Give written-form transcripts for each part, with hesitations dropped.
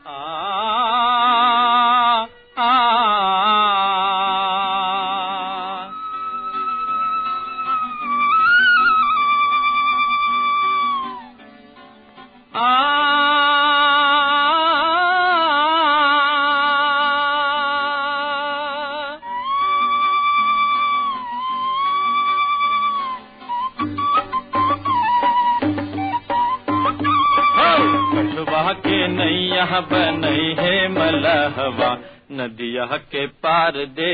के नैया बनई है मलहवा नदिया के पार दे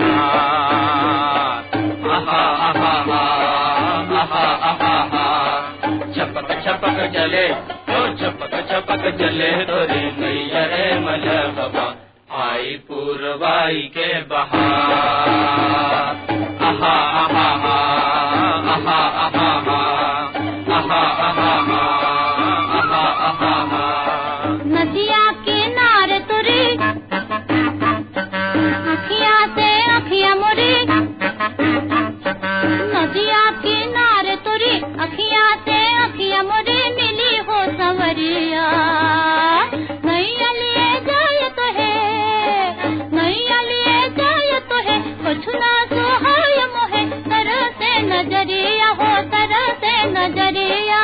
उतार। आहा आहा आहा आहा आहा छपक छपक चले तो छपक छपक चले तोरी नैया रे मलहवा आई पूर्वाई के बहार। आहा आहा आहा आहा आहा आहा नदिया किनारे तुरी अखिया से अखिया मुरी। नदिया किनारे तुरी अखिया से अखिया मुरी मिली हो सवरिया। नैया लिए जाय तो है नैया लिए जाय तो है कुछ ना सुहाय मोहे तरह से नजरिया हो तरह से नजरिया।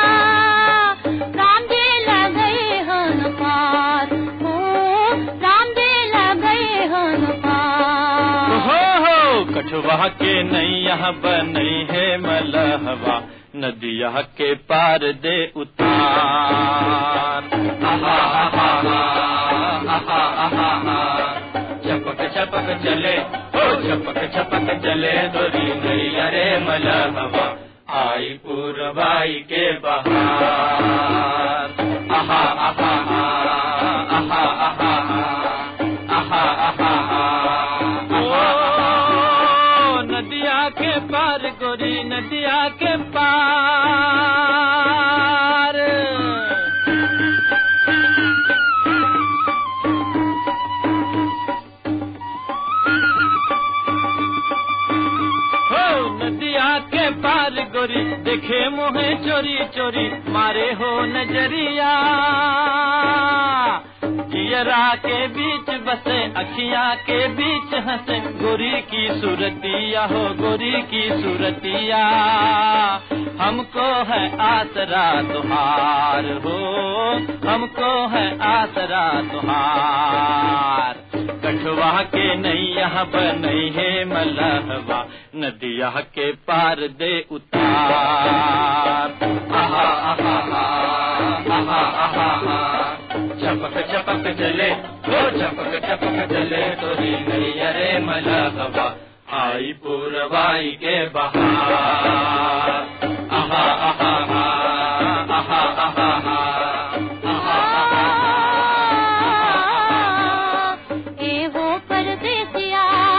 कछुआ के नैया बनई है मलहवा नदिया के पार दे उतार। आहा आहा आहा आहा छपक छपक चले ओ छपक छपक चले तोरी नैया रे मलहवा आई पूर्वाई के बहार। आहा आहा आहा आहा आहा आहा नदिया के पार गोरी नदिया के पार। हो नदिया के पार गोरी देखे मोहे चोरी चोरी मारे हो नजरिया। जियरा के बीच बसे अखियां के बीच हंसे गोरी की सूरतिया हो गोरी की सूरतिया। हमको है आसरा तुहार हो हमको है आसरा तुहार। कछुआ के नैया बनई है मलहवा नदिया के पार दे उतार। आहा आहा आहा आहा छपक छपक चले ओ छपक छपक चले तोरी नैया रे मलहवा आई पूर्वाई के बहार। आहा आहा आहा आहा ए हो परदेसिया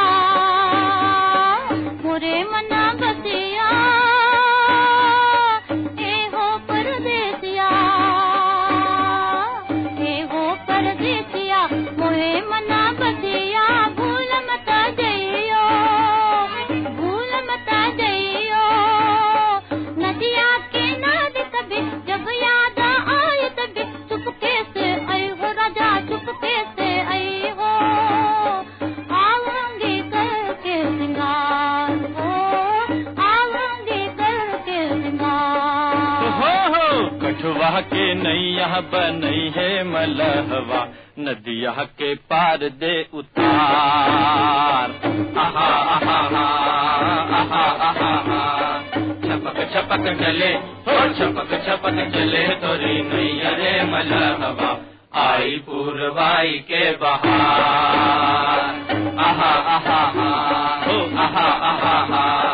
मोरे मना बसिया। ए हो परदेसिया मोहे मना बसिया। भूल मता जइयो नदिया के नाद कभी जब याद आए तभी चुपके से आई हो राजा चुपके से आई हो। आऊंगी करके सिंगार हो आऊंगी करके सिंगार। हो कछुआ के नैया बनई है मलहवा नदिया के पार दे उतार। आहा आहा आहा आहा छपक छपक चले ओ छपक छपक चले तोरी नैया रे मलहवा आई पूर्वाई के बहार। आहा आहा आहा आहा आहा